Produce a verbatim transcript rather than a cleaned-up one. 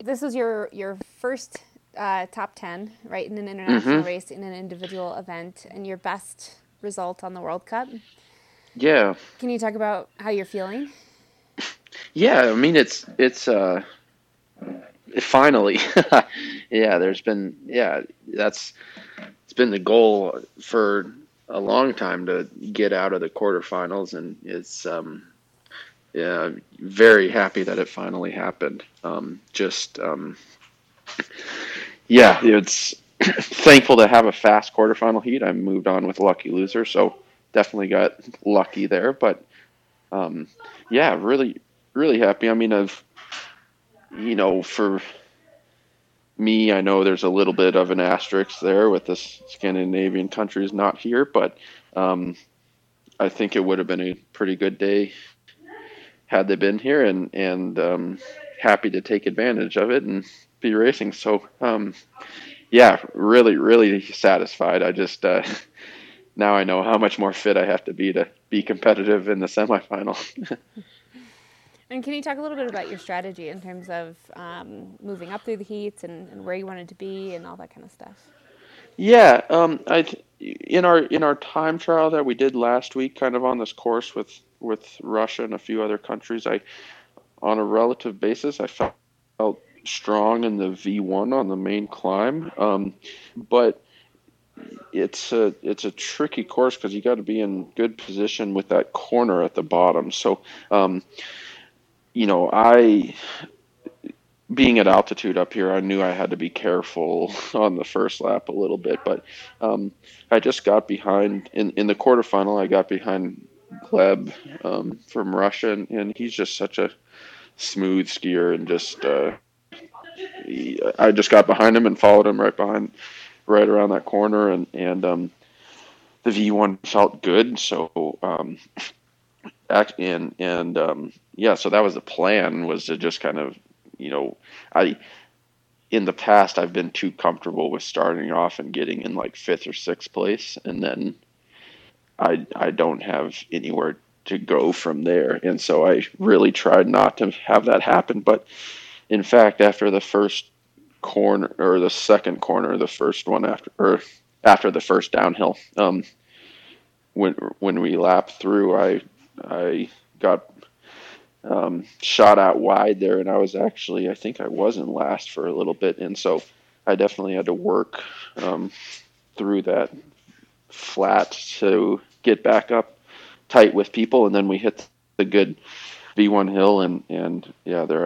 this was your your first uh, top ten, right, in an international Mm-hmm. race in an individual event, and your best result on the World Cup. Yeah. Can you talk about how you're feeling? Yeah. I mean, it's it's uh finally, yeah. There's been yeah. That's it's been the goal for a long time to get out of the quarterfinals, and it's um yeah, very happy that it finally happened. Um, just um, yeah, it's thankful to have a fast quarterfinal heat. I moved on with lucky loser, so definitely got lucky there. But um, yeah, really, really happy. I mean, I've you know, for me, I know there's a little bit of an asterisk there with the Scandinavian countries not here, but um, I think it would have been a pretty good day had they been here, and and um, happy to take advantage of it and be racing. So um, yeah, really, really satisfied. I just uh, now I know how much more fit I have to be to be competitive in the semifinal. And can you talk a little bit about your strategy in terms of um, moving up through the heats and, and where you wanted to be and all that kind of stuff? Yeah, um, I in our in our time trial that we did last week, kind of on this course with with Russia and a few other countries, I on a relative basis, I felt strong in the V one on the main climb. Um, but it's a it's a tricky course because you got to be in good position with that corner at the bottom. So, um, you know, I being at altitude up here, I knew I had to be careful on the first lap a little bit. But um, I just got behind in in the quarterfinal. I got behind Gleb um, from Russia, and, and he's just such a smooth skier and just. Uh, he, I just got behind him and followed him right behind, right around that corner, and and um, the V one felt good. So um, and and um, yeah, so that was the plan, was to just kind of, you know, I in the past I've been too comfortable with starting off and getting in like fifth or sixth place, and then I I don't have anywhere to go from there, and so I really tried not to have that happen. But in fact, after the first corner or the second corner, the first one after or after the first downhill, um, when when we lapped through, I I got um, shot out wide there, and I was actually I think I was in last for a little bit, and so I definitely had to work um, through that flat to get back up tight with people, and then we hit the good V one hill, and and yeah, there